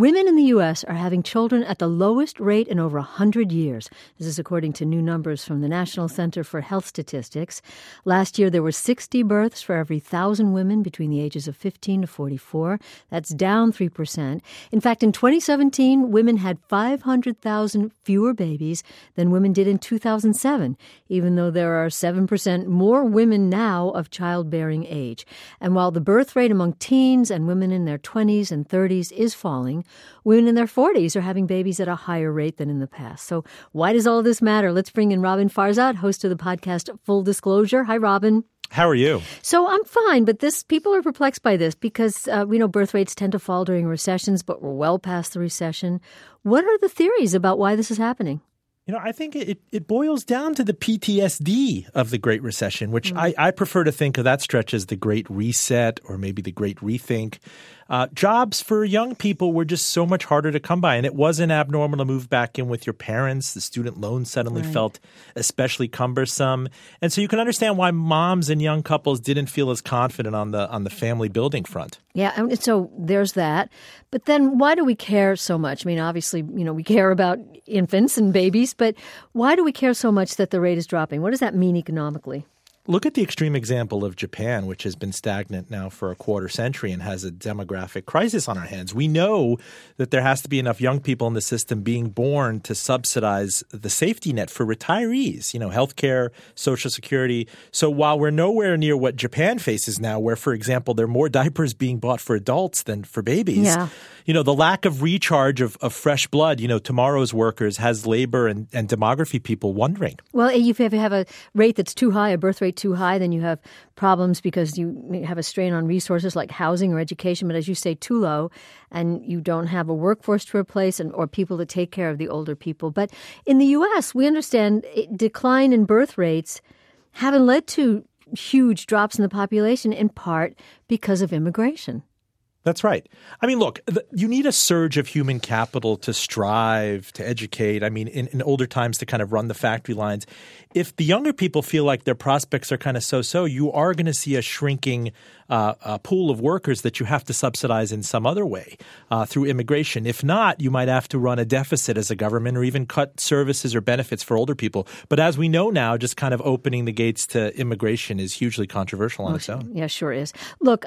Women in the U.S. are having children at the lowest rate in over 100 years. This is according to new numbers from the National Center for Health Statistics. Last year, there were 60 births for every 1,000 women between the ages of 15 to 44. That's down 3%. In fact, in 2017, women had 500,000 fewer babies than women did in 2007, even though there are 7% more women now of childbearing age. And while the birth rate among teens and women in their 20s and 30s is falling, women in their 40s are having babies at a higher rate than in the past. So why does all of this matter? Let's bring in Robin Farzad, host of the podcast Full Disclosure. Hi, Robin. How are you? So I'm fine, but people are perplexed by this because we know birth rates tend to fall during recessions, but we're well past the recession. What are the theories about why this is happening? I think it boils down to the PTSD of the Great Recession, which I prefer to think of that stretch as the Great Reset or maybe the Great Rethink. Jobs for young people were just so much harder to come by, and it wasn't abnormal to move back in with your parents. The student loan suddenly felt especially cumbersome. And so you can understand why moms and young couples didn't feel as confident on the family building front. Yeah, and so there's that. But then why do we care so much? I mean, obviously, we care about infants and babies, but why do we care so much that the rate is dropping? What does that mean economically? Look at the extreme example of Japan, which has been stagnant now for a quarter century and has a demographic crisis on our hands. We know that there has to be enough young people in the system being born to subsidize the safety net for retirees, healthcare, Social Security. So while we're nowhere near what Japan faces now, where, for example, there are more diapers being bought for adults than for babies, the lack of recharge of fresh blood, tomorrow's workers has labor and demography people wondering. Well, if you have a rate that's too high, a birth rate too high, then you have problems because you have a strain on resources like housing or education. But as you say, too low, and you don't have a workforce to replace or people to take care of the older people. But in the U.S., we understand decline in birth rates haven't led to huge drops in the population, in part because of immigration. That's right. I mean, look, you need a surge of human capital to strive, to educate. I mean, in older times to kind of run the factory lines. If the younger people feel like their prospects are kind of so-so, you are going to see a shrinking pool of workers that you have to subsidize in some other way through immigration. If not, you might have to run a deficit as a government or even cut services or benefits for older people. But as we know now, just kind of opening the gates to immigration is hugely controversial on its own. Yeah, sure is. Look,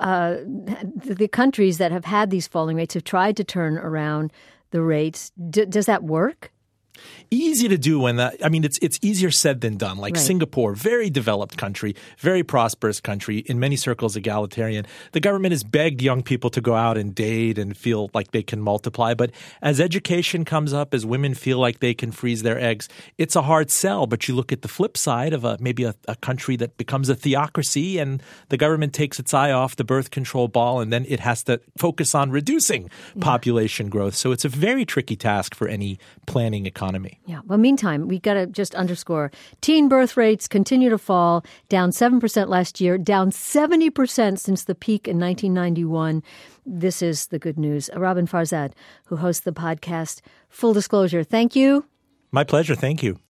the countries that have had these falling rates have tried to turn around the rates. Does that work? Easy to do it's easier said than done. Like Singapore, very developed country, very prosperous country, in many circles egalitarian. The government has begged young people to go out and date and feel like they can multiply. But as education comes up, as women feel like they can freeze their eggs, it's a hard sell. But you look at the flip side of maybe a country that becomes a theocracy and the government takes its eye off the birth control ball and then it has to focus on reducing population growth. So it's a very tricky task for any planning economy. Yeah. Well, meantime, we got to just underscore teen birth rates continue to fall, down 7% last year, down 70% since the peak in 1991. This is the good news. Robin Farzad, who hosts the podcast Full Disclosure. Thank you. My pleasure. Thank you.